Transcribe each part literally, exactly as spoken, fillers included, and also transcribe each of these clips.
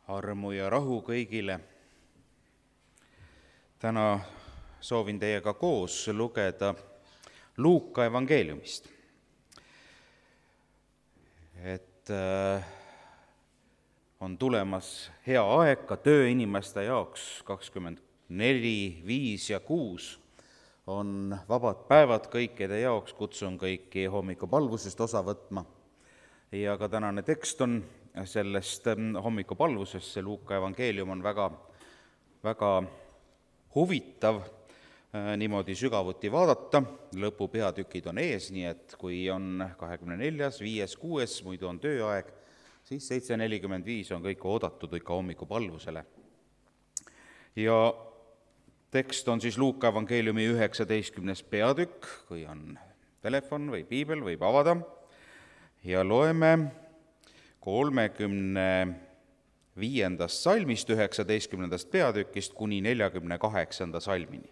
Armu ja rahu kõigile. Täna soovin teiega koos lugeda Luuka evangeeliumist. Et äh, on tulemas hea aeg ka tööinimeste jaoks, kakskümmend neli, viis ja kuus on vabad päevad kõikide jaoks, kutsun kõiki hommikupalvusest osa võtma. Ja ka tänane tekst on sellest hommikupalvusest, see Luuka evangeelium on väga, väga huvitav niimoodi sügavuti vaadata, lõpupeatükid on ees, nii et kui on kahekümne neljas, viies, kuues, muidu on tööaeg, siis seitse nelikümmend viis on kõik oodatud ikka hommikupalvusele. Ja tekst on siis Luuka evangeeliumi üheksateistkümnes peatükk, kui on telefon või piibel, võib avada, ja loeme kolmekümne viiendast salmist, üheksateistkümnendast peatükist kuni neljakümne kaheksanda salmini.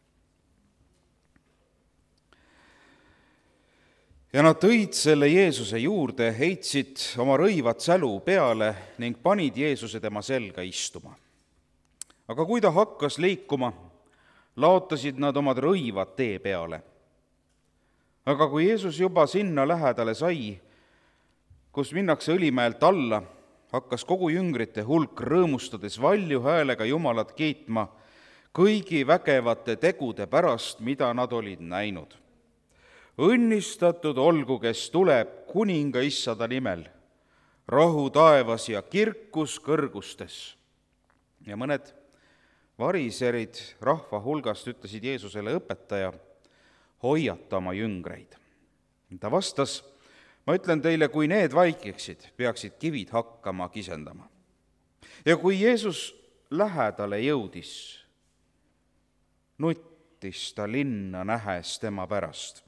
Ja nad tõid selle Jeesuse juurde, heitsid oma rõivad sälu peale ning panid Jeesuse tema selga istuma. Aga kui ta hakkas liikuma, laotasid nad omad rõivad tee peale. Aga kui Jeesus juba sinna lähedale sai, kus minnakse Õlimäelt alla, hakkas kogu jüngrite hulk rõõmustades valju häälega Jumalat kiitma kõigi vägevate tegude pärast, mida nad olid näinud. Õnnistatud olgu, kes tuleb kuninga issanda nimel, rahu taevas ja kirkus kõrgustes. Ja mõned variserid rahva hulgast ütlesid Jeesusele: õpetaja, hoiata oma jüngreid. Ta vastas: ma ütlen teile, kui need vaikiksid, peaksid kivid hakkama kisendama. Ja kui Jeesus lähedale jõudis, nuttis ta linna nähes tema pärast.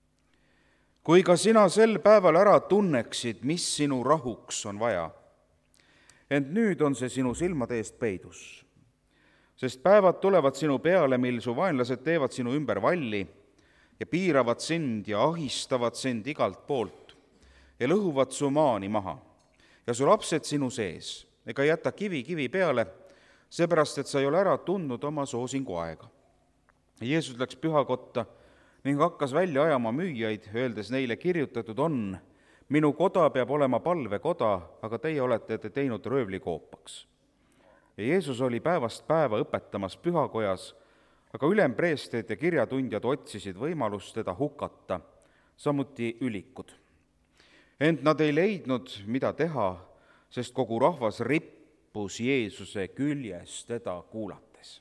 Kui ka sina sel päeval ära tunneksid, mis sinu rahuks on vaja, ent nüüd on see sinu silmade eest peidus. Sest päevad tulevad sinu peale, mil su vaenlased teevad sinu ümber valli ja piiravad sind ja ahistavad sind igalt poolt ja lõhuvad su maani maha ja su lapsed sinu sees, ega jäta kivi kivi peale, seepärast, et sa ei ole ära tundnud oma soosingu aega. Jeesus läks pühakotta ning hakkas välja ajama müüjaid, öeldes neile: kirjutatud on, minu koda peab olema palvekoda, aga teie olete te teinud röövlikoopaks. Ja Jeesus oli päevast päeva õpetamas pühakojas, aga ülempreestrid ja kirjatundjad otsisid võimalust teda hukata, samuti ülikud. Ent nad ei leidnud, mida teha, sest kogu rahvas rippus Jeesuse küljes teda kuulates.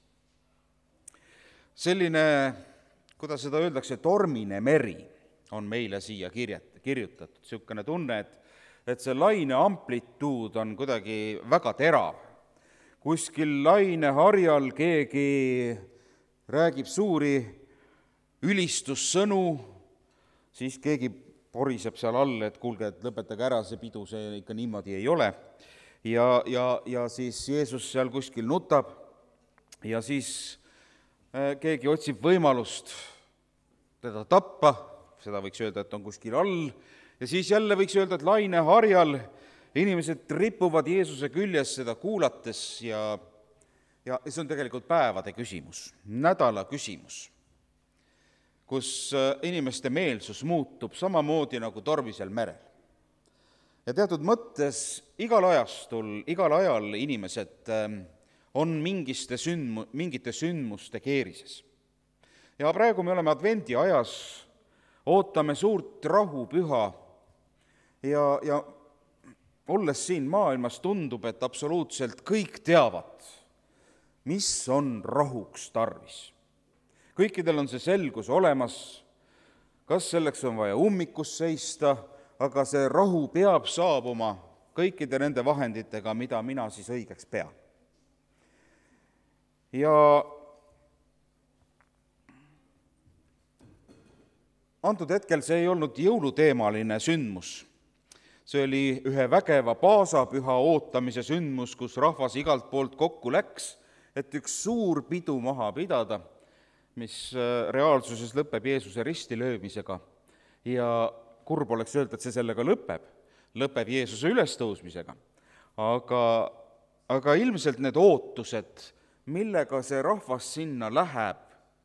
Selline, kuidas seda öeldakse, tormine meri on meile siia kirjutatud. Niisugune tunne, et, et see laine amplituud on kuidagi väga terav. Kuskil laineharjal keegi räägib suuri ülistussõnu, siis keegi poriseb seal all, et kuulge, et lõpetage ära see pidu, see ikka niimoodi ei ole. Ja, ja, ja siis Jeesus seal kuskil nutab ja siis keegi otsib võimalust teda tappa, seda võiks öelda, et on kuskil all, ja siis jälle võiks öelda, et laineharjal inimesed ripuvad Jeesuse küljes seda kuulates ja, ja see on tegelikult päevade küsimus, nädala küsimus, kus inimeste meelsus muutub samamoodi nagu tormisel merel. Ja teatud mõttes igal ajastul, igal ajal inimesed on mingiste sündmu, mingite sündmuste keerises. Ja praegu me oleme advendi ajas, ootame suurt rahupüha ja, ja olles siin maailmas tundub, et absoluutselt kõik teavad, mis on rahuks tarvis. Kõikidel on see selgus olemas, kas selleks on vaja ummikus seista, aga see rahu peab saabuma kõikide nende vahenditega, mida mina siis õigeks pean. Ja antud hetkel see ei olnud jõuluteemaline sündmus. See oli ühe vägeva paasapüha ootamise sündmus, kus rahvas igalt poolt kokku läks, et üks suur pidu maha pidada, mis reaalsuses lõpeb Jeesuse ristilöömisega. Ja kurb oleks öelda, et see sellega lõpeb, lõpeb Jeesuse ülestõusmisega. Aga aga ilmselt need ootused, millega see rahvas sinna läheb,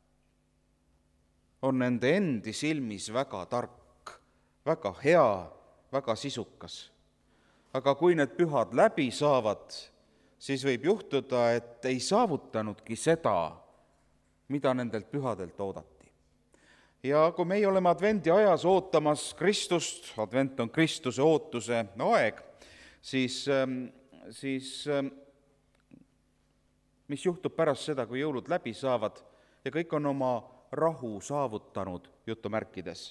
on nende endi silmis väga tark, väga hea, väga sisukas. Aga kui need pühad läbi saavad, siis võib juhtuda, et ei saavutanudki seda, mida nendelt pühadelt oodati. Ja kui meie oleme advendi ajas ootamas Kristust, advent on Kristuse ootuse aeg, siis, siis mis juhtub pärast seda, kui jõulud läbi saavad ja kõik on oma rahu saavutanud, jutumärkides.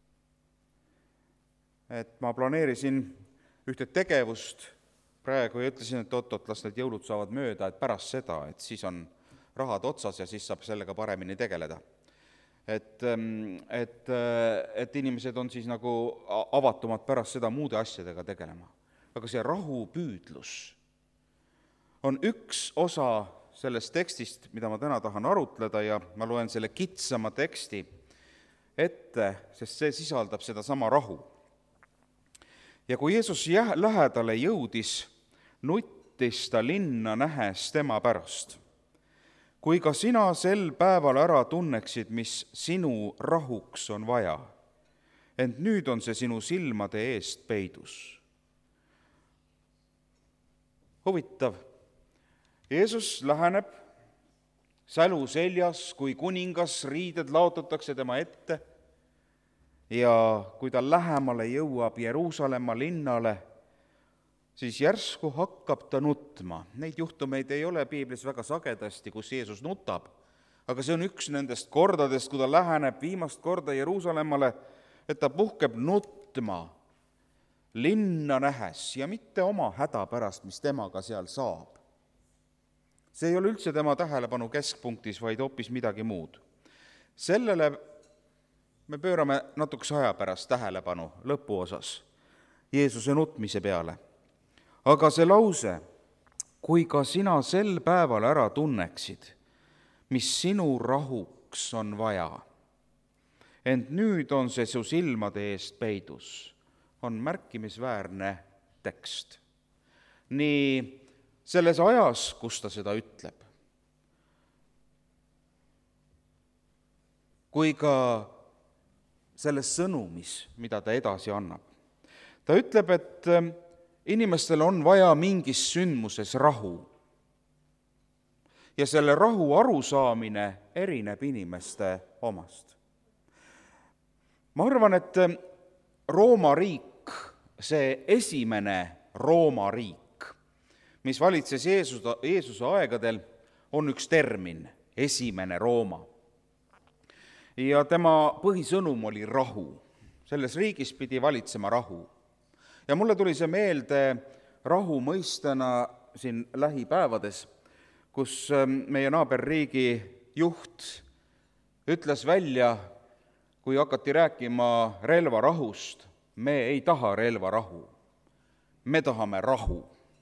Et ma planeerisin ühte tegevust praegu ja ütlesin, et oot-oot, las need jõulud saavad mööda, et pärast seda, et siis on rahad otsas ja siis saab sellega paremini tegeleda. Et, et, et inimesed on siis nagu avatumad pärast seda muude asjadega tegelema. Aga see rahupüüdlus on üks osa sellest tekstist, mida ma täna tahan arutleda ja ma loen selle kitsama teksti ette, sest see sisaldab seda sama rahu. Ja kui Jeesus lähedale jõudis, nuttis ta linna nähes tema pärast. Kui ka sina sel päeval ära tunneksid, mis sinu rahuks on vaja, ent nüüd on see sinu silmade eest peidus. Huvitav, Jeesus läheneb sälu seljas, kui kuningas, riided laotatakse tema ette ja kui ta lähemale jõuab Jeruusalemma linnale, siis järsku hakkab ta nutma. Neid juhtumeid ei ole piiblis väga sagedasti, kus Jeesus nutab, aga see on üks nendest kordadest, kui ta läheneb viimast korda Jeruusalemmale, et ta puhkeb nutma linna nähes ja mitte oma häda pärast, mis temaga seal saab. See ei ole üldse tema tähelepanu keskpunktis, vaid hoopis midagi muud. Sellele me pöörame natukese aja pärast tähelepanu lõpuosas Jeesuse nutmise peale. Aga see lause, kui ka sina sel päeval ära tunneksid, mis sinu rahuks on vaja, ent nüüd on see su silmade eest peidus, on märkimisväärne tekst. Nii selles ajas, kus ta seda ütleb, kui ka selles sõnumis, mida ta edasi annab. Ta ütleb, et inimestel on vaja mingis sündmuses rahu. Ja selle rahu arusaamine erineb inimeste omast. Ma arvan, et Rooma riik, see esimene Rooma riik, mis valitses Jeesuse, Jeesuse aegadel, on üks termin, esimene Rooma. Ja tema põhisõnum oli rahu. Selles riigis pidi valitsema rahu. Ja mulle tuli see meelde rahu mõistena siin lähipäevades, kus meie naaberriigi juht ütles välja, kui hakati rääkima relvarahust, me ei taha relvarahu, me tahame rahu.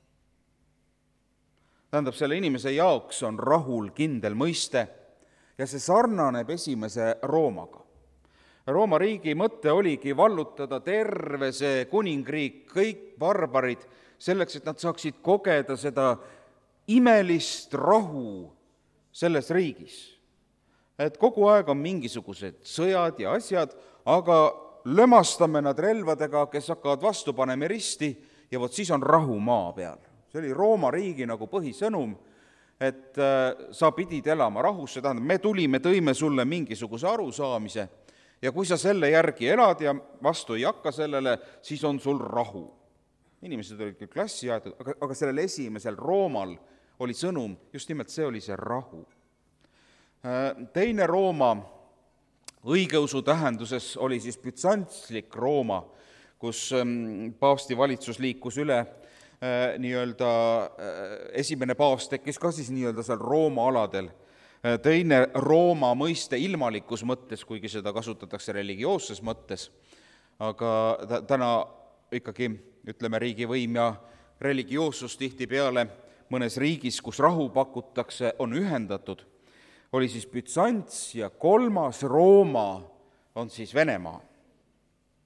Tähendab, selle inimese jaoks on rahul kindel mõiste ja see sarnaneb esimese Roomaga. Rooma riigi mõte oligi vallutada terve see kuningriik, kõik barbarid, selleks, et nad saaksid kogeda seda imelist rahu selles riigis. Et kogu aeg on mingisugused sõjad ja asjad, aga lömastame nad relvadega, kes hakkavad vastu panema risti ja vot siis on rahu maa peal. See oli Rooma riigi nagu põhisõnum, et sa pidid elama rahus, see tähendab, me tulime, tõime sulle mingisuguse arusaamise, ja kui sa selle järgi elad ja vastu ei hakka sellele, siis on sul rahu. Inimesed olid küll klassi aetud, aga, aga sellel esimesel Roomal oli sõnum, just nimelt see oli see rahu. Teine Rooma õigeusu tähenduses oli siis bütsantslik Rooma, kus paavsti valitsus liikus üle, nii-öelda esimene paavst tekkis ka siis nii-öelda seal Rooma aladel. Teine Rooma mõiste ilmalikus mõttes, kuigi seda kasutatakse religioosses mõttes, aga täna ikkagi, ütleme, riigivõim ja religioossus tihti peale mõnes riigis, kus rahu pakutakse, on ühendatud, oli siis Bütsants ja kolmas Rooma on siis Venemaa,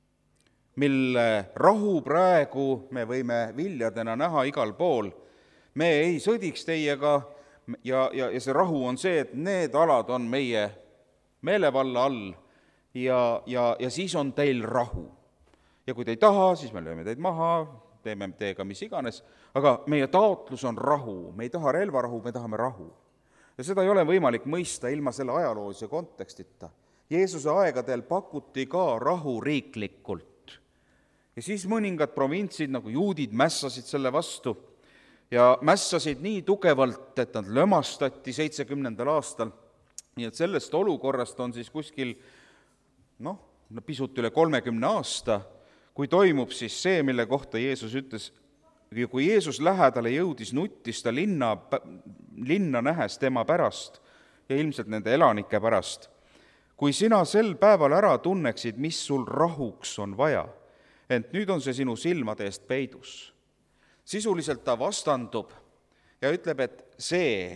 mille rahu praegu me võime viljadena näha igal pool, me ei sõdiks teiega ja, ja, ja see rahu on see, et need alad on meie meelevalla all ja, ja, ja siis on teil rahu. Ja kui te ei taha, siis me lööme teid maha, teeme teiega mis iganes, aga meie taotlus on rahu, me ei taha relvarahu, me tahame rahu. Ja seda ei ole võimalik mõista ilma selle ajaloolise kontekstita. Jeesuse aegadel pakuti ka rahu riiklikult. Ja siis mõningad provintsid, nagu juudid, mässasid selle vastu ja mässasid nii tugevalt, et nad lömastati seitsekümnendal aastal. Nii et sellest olukorrast on siis kuskil noh, pisut üle kolmekümne aasta, kui toimub siis see, mille kohta Jeesus ütles, ja kui Jeesus lähedale jõudis, nuttis ta linna, linna nähes tema pärast ja ilmselt nende elanike pärast. Kui sina sel päeval ära tunneksid, mis sul rahuks on vaja, ent nüüd on see sinu silmade eest peidus. Sisuliselt ta vastandub ja ütleb, et see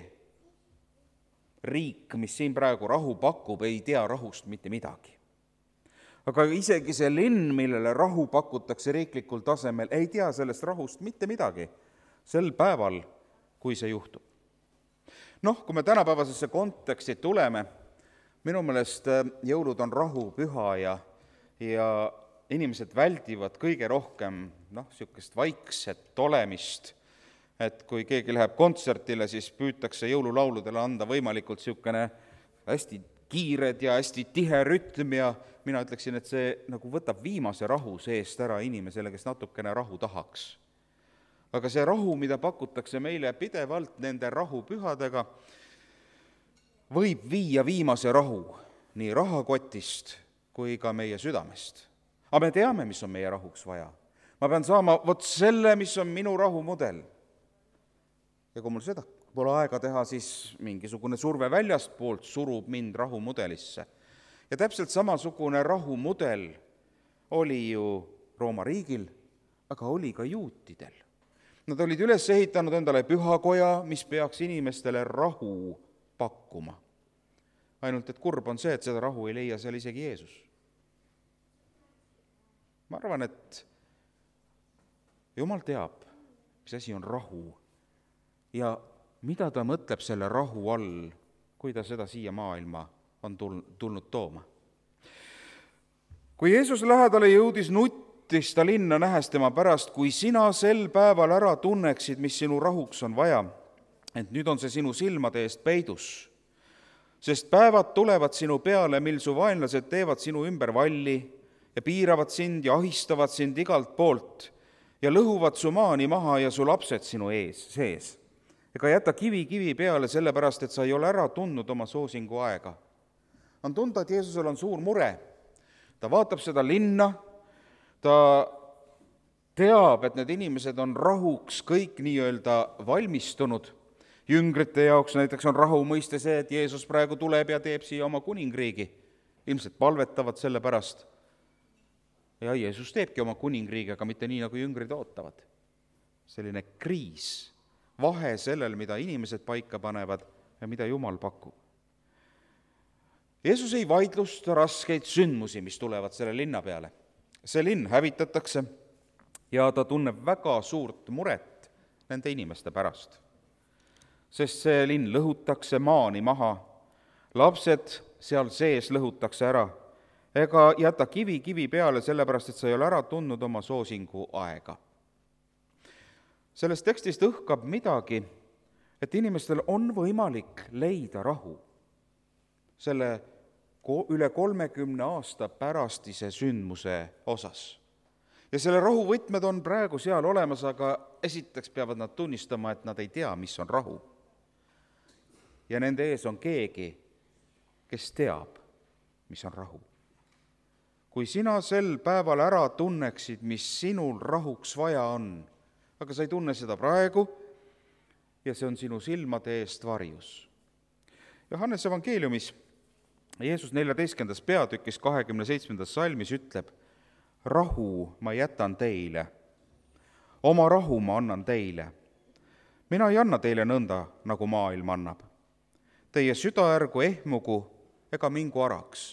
riik, mis siin praegu rahu pakub, ei tea rahust mitte midagi. Aga isegi see linn, millele rahu pakutakse riiklikul tasemel, ei tea sellest rahust mitte midagi sel päeval, kui see juhtub. Noh, kui me tänapäevasesse konteksti tuleme, minu meelest jõulud on rahupüha ja, ja inimesed väldivad kõige rohkem noh, niisugust vaikset olemist, et kui keegi läheb kontsertile, siis püütakse jõululauludele anda võimalikult niisugune hästi kiired ja hästi tihe rütm ja mina ütleksin, et see nagu võtab viimase rahu seest ära inimesele, kes natukene rahu tahaks. Aga see rahu, mida pakutakse meile pidevalt nende rahupühadega, võib viia viimase rahu nii rahakotist kui ka meie südamest. Aga me teame, mis on meie rahuks vaja. Ma pean saama vot selle, mis on minu rahumudel. Ja kui mul seda pole aega teha, siis mingisugune surve väljast poolt surub mind rahumudelisse. Ja täpselt samasugune rahumudel oli ju Rooma riigil, aga oli ka juutidel. Nad olid üles ehitanud endale pühakoja, mis peaks inimestele rahu pakkuma. Ainult, et kurb on see, et seda rahu ei leia seal isegi Jeesus. Ma arvan, et Jumal teab, mis asi on rahu ja mida ta mõtleb selle rahu all, kui ta seda siia maailma on tulnud tooma. Kui Jeesus lähedale jõudis, nuttis ta linna nähes tema pärast, kui sina sel päeval ära tunneksid, mis sinu rahuks on vaja, et nüüd on see sinu silmade eest peidus. Sest päevad tulevad sinu peale, mil su vaenlased teevad sinu ümber valli ja piiravad sind ja ahistavad sind igalt poolt ja lõhuvad su maani maha ja su lapsed sinu ees sees. Ega jäta kivi kivi peale sellepärast, et sa ei ole ära tundnud oma soosingu aega. On tunda, et Jeesusel on suur mure. Ta vaatab seda linna, ta teab, et need inimesed on rahuks kõik nii-öelda valmistunud. Jüngrite jaoks näiteks on rahu mõiste see, et Jeesus praegu tuleb ja teeb siia oma kuningriigi. Ilmselt palvetavad selle pärast. Ja Jeesus teebki oma kuningriigi, aga mitte nii, nagu jüngrid ootavad. Selline kriis. Vahe sellel, mida inimesed paika panevad ja mida Jumal pakub. Jeesus ei vaidlusta raskeid sündmusi, mis tulevad selle linna peale. See linn hävitatakse ja ta tunneb väga suurt muret nende inimeste pärast. Sest see linn lõhutakse maani maha, lapsed seal sees lõhutakse ära, ega jäta kivi kivi peale sellepärast, et sa ei ole ära tundnud oma soosingu aega. Sellest tekstist õhkab midagi, et inimestel on võimalik leida rahu selle üle kolmekümne aasta pärastise sündmuse osas. Ja selle rahu võtmed on praegu seal olemas, aga esiteks peavad nad tunnistama, et nad ei tea, mis on rahu. Ja nende ees on keegi, kes teab, mis on rahu. Kui sina sel päeval ära tunneksid, mis sinul rahuks vaja on, aga sa ei tunne seda praegu ja see on sinu silmade eest varjus. Johannes evangeeliumis Jeesus neljateistkümnendas peatükis kahekümne seitsmendas salmis ütleb, rahu ma jätan teile, oma rahu ma annan teile. Mina ei anna teile nõnda, nagu maailm annab. Teie süda ärgu ehmugu ega mingu araks.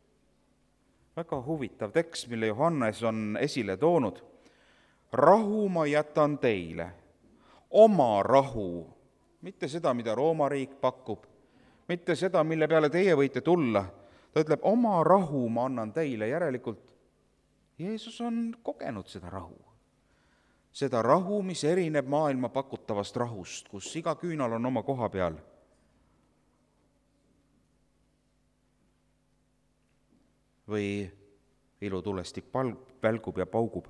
Väga huvitav tekst, mille Johannes on esile toonud. Rahu ma jätan teile, oma rahu, mitte seda, mida Rooma riik pakub, mitte seda, mille peale teie võite tulla. Ta ütleb, oma rahu ma annan teile, järelikult Jeesus on kogenud seda rahu. Seda rahu, mis erineb maailma pakutavast rahust, kus iga küünal on oma koha peal. Või ilutulestik välgub ja paugub.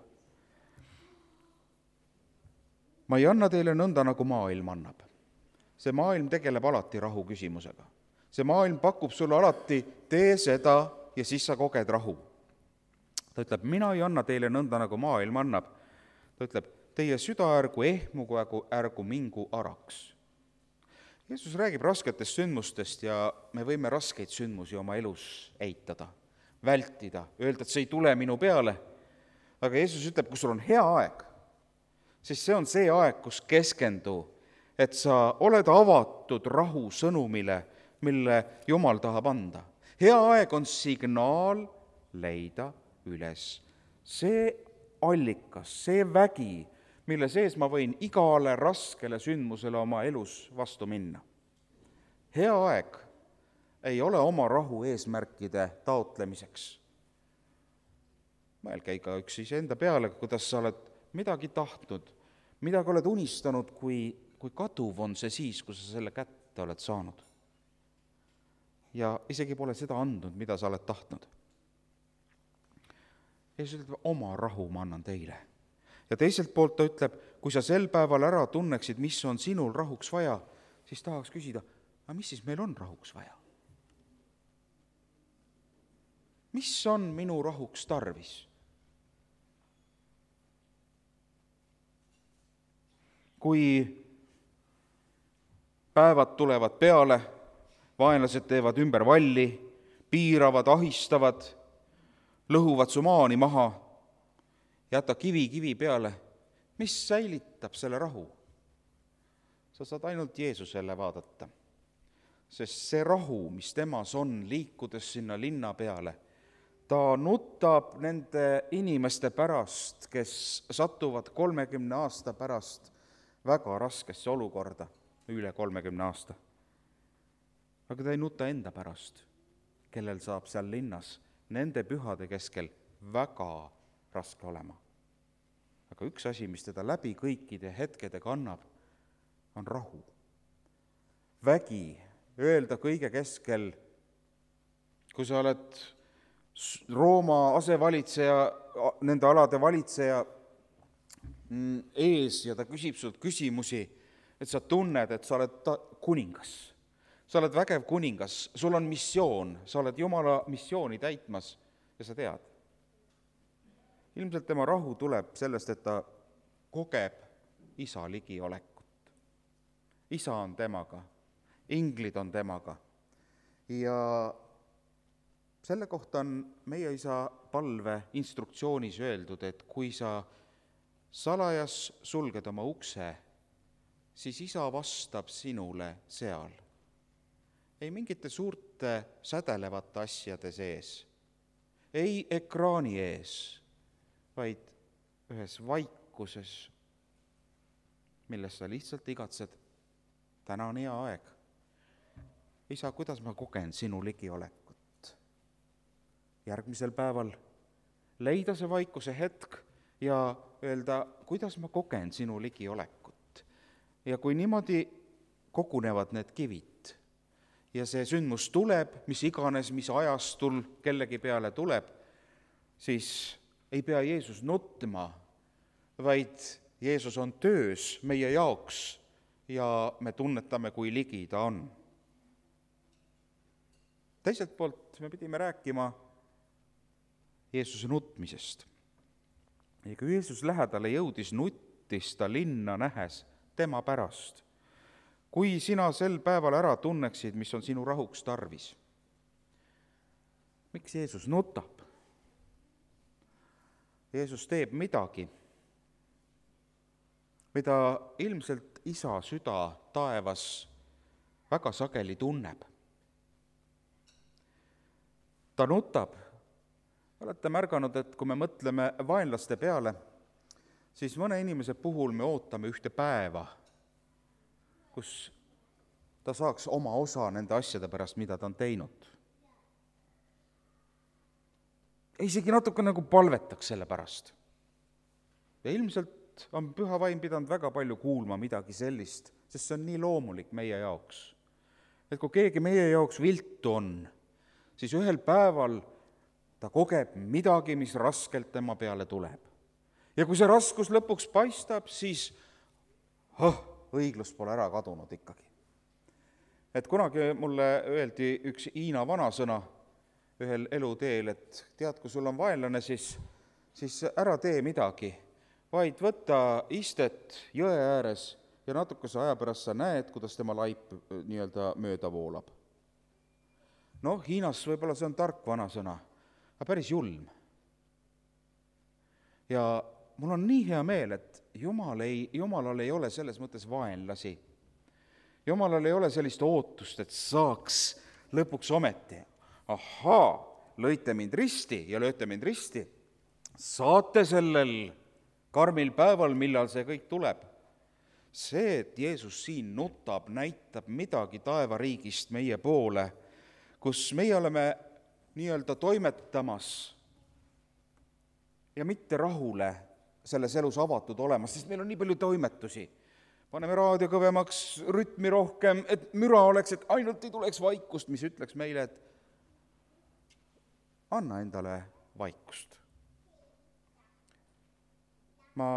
Ma ei anna teile nõnda, nagu maailm annab. See maailm tegeleb alati rahu küsimusega. See maailm pakub sulle alati, tee seda ja siis sa koged rahu. Ta ütleb, mina ei anna teile nõnda, nagu maailm annab. Ta ütleb, teie süda ärgu ehmugu, ärgu mingu araks. Jeesus räägib rasketest sündmustest ja me võime raskeid sündmusi oma elus eitada, vältida, öelda, et see ei tule minu peale. Aga Jeesus ütleb, kui sul on hea aeg, siis see on see aeg, kus keskendu, et sa oled avatud rahu sõnumile, mille Jumal tahab anda. Hea aeg on signaal leida üles. See allikas, see vägi, mille sees ma võin igale raskele sündmusele oma elus vastu minna. Hea aeg ei ole oma rahu eesmärkide taotlemiseks. Mõelge iga üks siis enda peale, kuidas sa oled midagi tahtnud, midagi oled unistanud, kui, kui kaduv on see siis, kui sa selle kätte oled saanud. Ja isegi pole seda andnud, mida sa oled tahtnud. Jeesus ütleb, oma rahu ma annan teile. Ja teiselt poolt ta ütleb, kui sa sel päeval ära tunneksid, mis on sinul rahuks vaja, siis tahaks küsida, aga mis siis meil on rahuks vaja? Mis on minu rahuks tarvis? Kui päevad tulevad peale, vaenlased teevad ümber valli, piiravad, ahistavad, lõhuvad su maani maha, jäta kivi kivi peale, mis säilitab selle rahu? Sa saad ainult Jeesusele vaadata, sest see rahu, mis temas on, liikudes sinna linna peale, ta nutab nende inimeste pärast, kes satuvad kolmekümne aasta pärast väga raskesse olukorda, üle kolmekümne aasta. Aga ta ei nuta enda pärast, kellel saab seal linnas nende pühade keskel väga raske olema. Aga üks asi, mis teda läbi kõikide hetkede kannab, on rahu. Vägi, öelda kõige keskel, kui sa oled Rooma asevalitseja, nende alade valitseja ees ja ta küsib sult küsimusi, et sa tunned, et sa oled ta, kuningas. Sa oled vägev kuningas, sul on missioon, sa oled Jumala missiooni täitmas ja sa tead. Ilmselt tema rahu tuleb sellest, et ta kogeb isa ligiolekut. Isa on temaga, inglid on temaga ja selle kohta on meie isa palve instruktsioonis öeldud, et kui sa salajas sulged oma ukse, siis isa vastab sinule seal. Ei mingite suurte sädelevate asjade sees, ei ekraani ees, vaid ühes vaikuses, milles sa lihtsalt igatsed, täna on hea aeg. Isa, kuidas ma kogen sinu ligiolekut? Järgmisel päeval leida see vaikuse hetk ja öelda, kuidas ma kogen sinu ligiolekut. Ja kui niimoodi kogunevad need kivid ja see sündmus tuleb, mis iganes, mis ajastul kellegi peale tuleb, siis ei pea Jeesus nutma, vaid Jeesus on töös meie jaoks ja me tunnetame, kui ligi ta on. Teiselt poolt me pidime rääkima Jeesuse nutmisest. Ja kui Jeesus lähedale jõudis, nuttis ta linna nähes tema pärast. Kui sina sel päeval ära tunneksid, mis on sinu rahuks tarvis. Miks Jeesus nutab? Jeesus teeb midagi, mida ilmselt isa süda taevas väga sageli tunneb. Ta nutab. Olete märganud, et kui me mõtleme vaenlaste peale, siis mõne inimese puhul me ootame ühte päeva, kus ta saaks oma osa nende asjade pärast, mida ta on teinud. Ja isegi natuke nagu palvetaks selle pärast. Ja ilmselt on Püha Vaim pidanud väga palju kuulma midagi sellist, sest see on nii loomulik meie jaoks. Et kui keegi meie jaoks viltu on, siis ühel päeval ta kogeb midagi, mis raskelt tema peale tuleb. Ja kui see raskus lõpuks paistab, siis oh, õiglus pole ära kadunud ikkagi. Et kunagi mulle öeldi üks Hiina vanasõna ühel eluteel, et tead, kui sul on vaenlane, siis, siis ära tee midagi, vaid võta istet jõe ääres ja natukese aja pärast sa näed, kuidas tema laip nii-öelda mööda voolab. Noh, Hiinas võib-olla see on tark vanasõna, aga päris julm. Ja mul on nii hea meel, et Jumal ei, Jumalal ei ole selles mõttes vaenlasi. Jumalal ei ole sellist ootust, et saaks lõpuks ometi. Ahaa, lõite mind risti ja lööte mind risti. Saate sellel karmil päeval, millal see kõik tuleb. See, et Jeesus siin nutab, näitab midagi taevariigist meie poole, kus meie oleme nii-öelda toimetamas ja mitte rahule selles elus avatud olemas, sest meil on nii palju toimetusi. Paneme raadio kõvemaks, rütmi rohkem, et müra oleks, et ainult ei tuleks vaikust, mis ütleks meile, et anna endale vaikust. Ma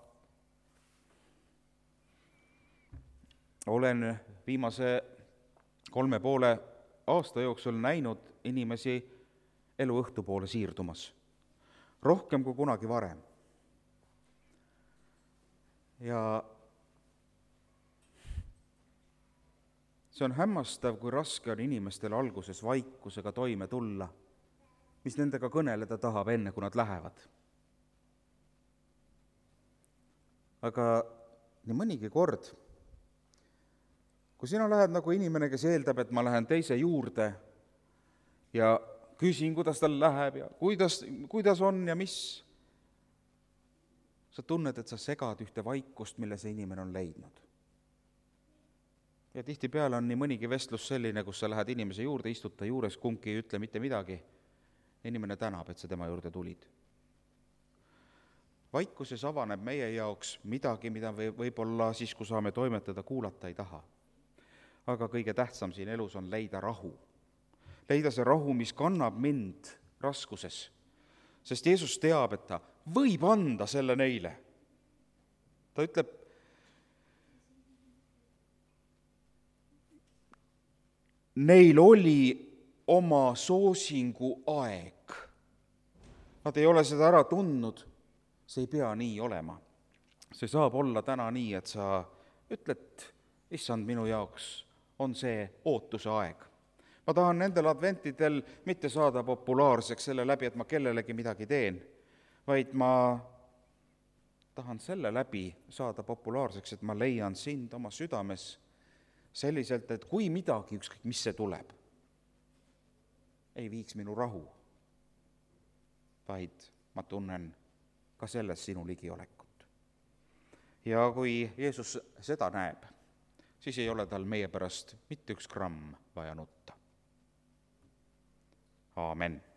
olen viimase kolme poole aasta jooksul näinud inimesi elu õhtu poole siirdumas. Rohkem kui kunagi varem. Ja see on hämmastav, kui raske on inimestel alguses vaikusega toime tulla, mis nendega kõneleda tahab enne, kui nad lähevad. Aga nii mõnigi kord, kui sina lähed nagu inimene, kes eeldab, et ma lähen teise juurde ja küsin, kuidas tal läheb ja kuidas, kuidas on ja mis, sa tunned, et sa segad ühte vaikust, mille see inimene on leidnud. Ja tihtipeale on nii mõnigi vestlus selline, kus sa lähed inimese juurde, istuta juures, kumbki ei ütle mitte midagi. Inimene tänab, et sa tema juurde tulid. Vaikuses avaneb meie jaoks midagi, mida võib-olla siis, kui saame toimetada, kuulata ei taha. Aga kõige tähtsam siin elus on leida rahu. Leida see rahu, mis kannab mind raskuses. Sest Jeesus teab, et ta võib anda selle neile. Ta ütleb, neil oli oma soosingu aeg. Nad ei ole seda ära tundnud, see ei pea nii olema. See saab olla täna nii, et sa ütled, issand, minu jaoks on see ootuse aeg. Ma tahan nendel adventidel mitte saada populaarseks selle läbi, et ma kellelegi midagi teen, vaid ma tahan selle läbi saada populaarseks, et ma leian sind oma südames selliselt, et kui midagi, ükskõik mis see tuleb, ei viiks minu rahu, vaid ma tunnen ka selles sinu ligiolekut. Ja kui Jeesus seda näeb, siis ei ole tal meie pärast mitte üks gramm vaja nutta. Aamen.